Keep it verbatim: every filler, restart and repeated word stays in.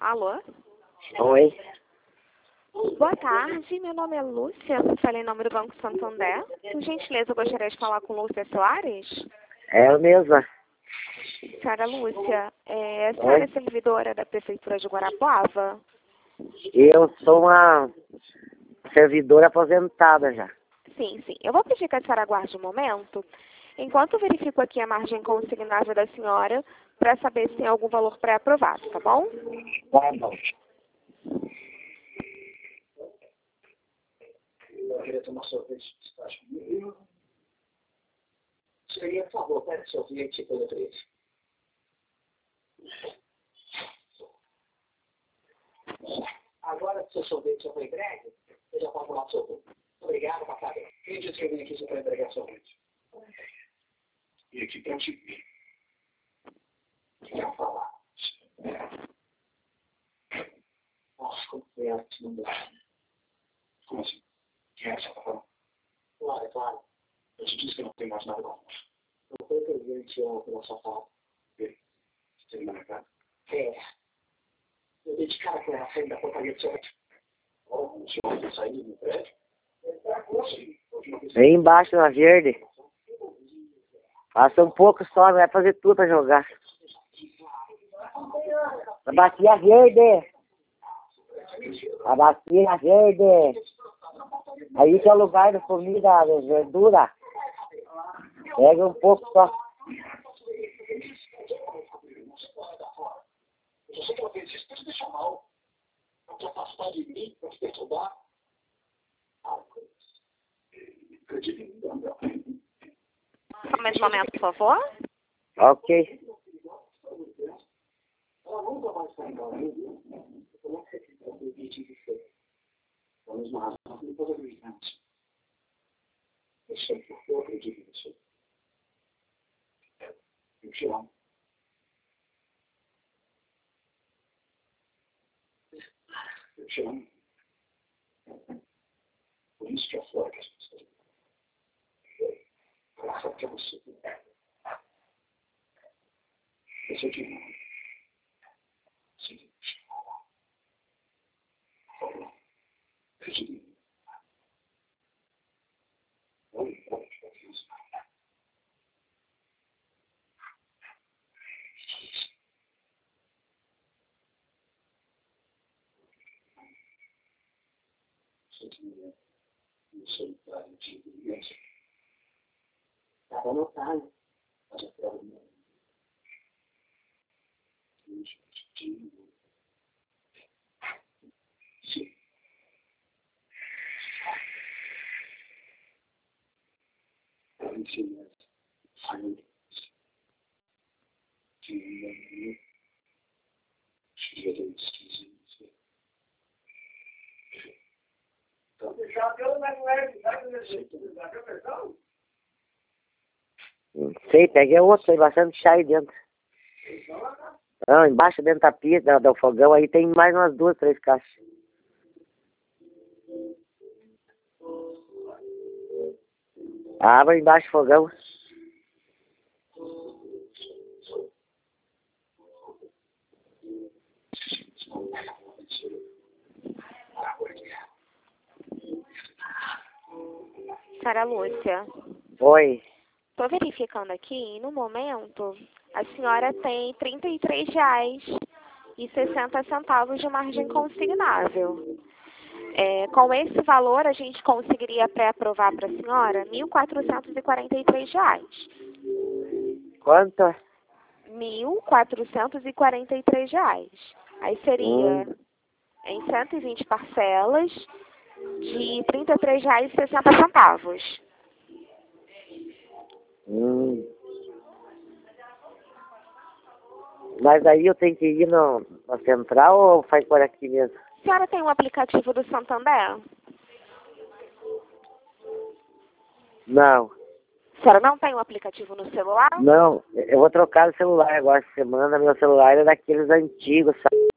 Alô? Oi. Boa tarde, meu nome é Lúcia, falei em nome do Banco Santander. Por gentileza, eu gostaria de falar com Lúcia Soares. É eu mesma. Senhora Lúcia, é, a senhora é servidora da Prefeitura de Guarapuava? Eu sou uma servidora aposentada já. Sim, sim. Eu vou pedir que a senhora aguarde um momento, enquanto eu verifico aqui a margem consignável da senhora, para saber se tem algum valor pré-aprovado, tá bom? Tá bom. Eu queria tomar sorvete de pistache comigo. Seria, por favor, pede sorvete pelo três. Agora que seu sorvete já foi entregue, eu já posso tomar sorvete. Obrigado, Macabé. Quem disse que eu vim aqui só para entregar sorvete? E aqui para te ver. Quer falar? Nossa, como foi a que não deu. Como assim? Quem é essa que tá falando? Claro, é claro. Eu te disse que não tem mais nada com você. Não foi que eu vi te amo pela sua fala. Você tem uma cara? É. Eu dei de cara com ela saindo da portaria do seu prédio. Oh, o senhor vai sair do prédio? Vem embaixo na verde. Passa um pouco só, não vai fazer tudo pra jogar. A bacia verde. A bacia verde. Aí que é o lugar da comida, da verdura. Pega um pouco só. Eu sei que ela fez isso para te deixar mal. Para te afastar de mim, para te perturbar. Ah, acredita em mim, Gabriel. Só mais um momento, por favor. Ok. Ela nunca vai sair da vida. Como é que você fica com o vídeo de você? Pela mesma razão, depois eu acredito. Eu sei que eu acredito em você. Eu te amo. Eu te amo. Por isso que é fora que as pessoas. Graças a você. Eu sei que não. Sim. Acredite em mim. Não importa o que eu fiz. Sei que não é. Não sei para o tipo de isso. Estava anotado. Mas eu quero não. Sim. Eu ensino silence. De silêncio. Não sei, peguei outro, tem bastante chá aí dentro. Não, embaixo dentro da pia, da- do fogão, aí tem mais umas duas, três caixas. Abre embaixo do fogão. Senhora Lúcia, Oi. estou verificando aqui e no momento a senhora tem trinta e três reais e sessenta centavos de margem consignável. É, com esse valor, a gente conseguiria pré-aprovar para a senhora mil quatrocentos e quarenta e três reais. Quanto? mil quatrocentos e quarenta e três reais. Aí seria Hum. em cento e vinte parcelas de trinta e três reais e sessenta centavos. Hum. Mas aí eu tenho que ir no, na central ou faz por aqui mesmo? A senhora tem um aplicativo do Santander? Não. A senhora não tem um aplicativo no celular? Não, eu vou trocar o celular agora essa semana. Meu celular é daqueles antigos, sabe?